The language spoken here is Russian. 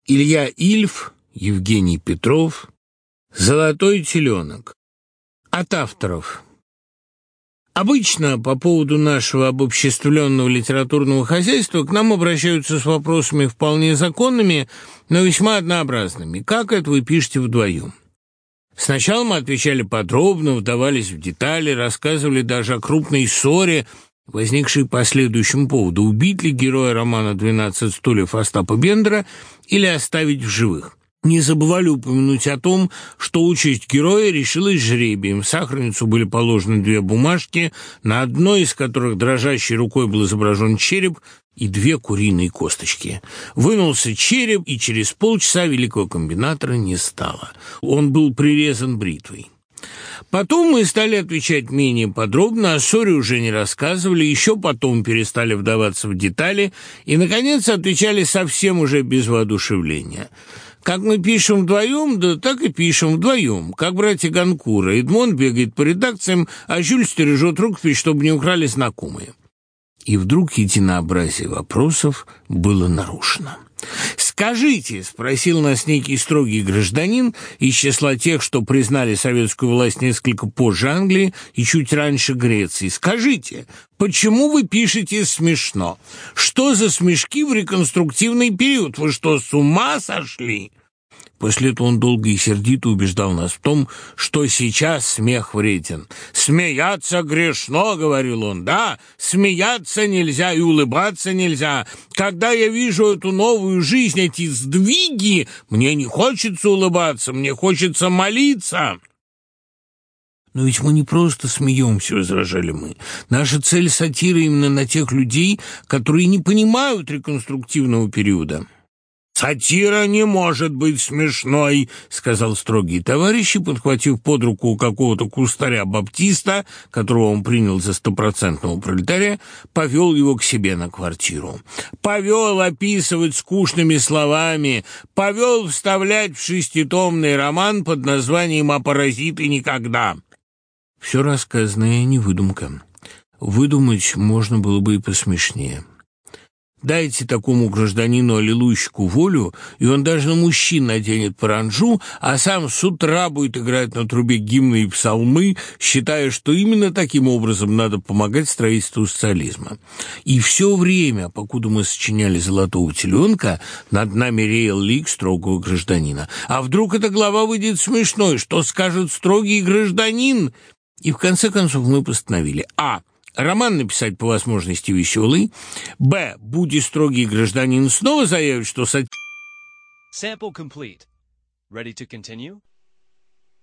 Илья Ильф, Евгений Петров, «Золотой теленок». От авторов. Обычно по поводу нашего обобществленного литературного хозяйства к нам обращаются с вопросами вполне законными, но весьма однообразными. Как это вы пишете вдвоем? Сначала мы отвечали подробно, вдавались в детали, рассказывали даже о крупной ссоре, возникшей по следующему поводу: убить ли героя романа «12 стульев» Остапа Бендера или оставить в живых. Не забывали упомянуть о том, что участь героя решилась жребием. В сахарницу были положены 2 бумажки, на одной из которых дрожащей рукой был изображен череп и 2 куриные косточки. Вынулся череп, и через полчаса великого комбинатора не стало. Он был прирезан бритвой. Потом мы стали отвечать менее подробно, о ссоре уже не рассказывали, еще потом перестали вдаваться в детали и, наконец, отвечали совсем уже без воодушевления. Как мы пишем вдвоем, да так и пишем вдвоем, как братья Ганкура. Эдмонд бегает по редакциям, а Жюль стережет рукопись, чтобы не украли знакомые. И вдруг единообразие вопросов было нарушено. «Скажите», — спросил нас некий строгий гражданин из числа тех, что признали советскую власть несколько позже Англии и чуть раньше Греции, «скажите, почему вы пишете смешно? Что за смешки в реконструктивный период? Вы что, с ума сошли?» После этого он долго и сердито убеждал нас в том, что сейчас смех вреден. «Смеяться грешно», — говорил он, — «да, смеяться нельзя и улыбаться нельзя. Когда я вижу эту новую жизнь, эти сдвиги, мне не хочется улыбаться, мне хочется молиться». «Но ведь мы не просто смеемся», — возражали мы. «Наша цель сатиры именно на тех людей, которые не понимают реконструктивного периода». «Сатира не может быть смешной», — сказал строгий товарищ, и, подхватив под руку какого-то кустаря-баптиста, которого он принял за стопроцентного пролетария, повел его к себе на квартиру. Повел описывать скучными словами, повел вставлять в 6-томный роман под названием «А паразиты никогда». Все рассказанное не выдумка. Выдумать можно было бы и посмешнее. Дайте такому гражданину-аллилуйщику волю, и он даже на мужчин наденет паранджу, а сам с утра будет играть на трубе гимны и псалмы, считая, что именно таким образом надо помогать строительству социализма. И все время, покуда мы сочиняли «Золотого теленка», над нами реял лик строгого гражданина. А вдруг эта глава выйдет смешной? Что скажет строгий гражданин? И в конце концов мы постановили: а. Роман написать по возможности веселый. Б. Будь строгий гражданин снова заявит, что... Sample complete. Ready to continue?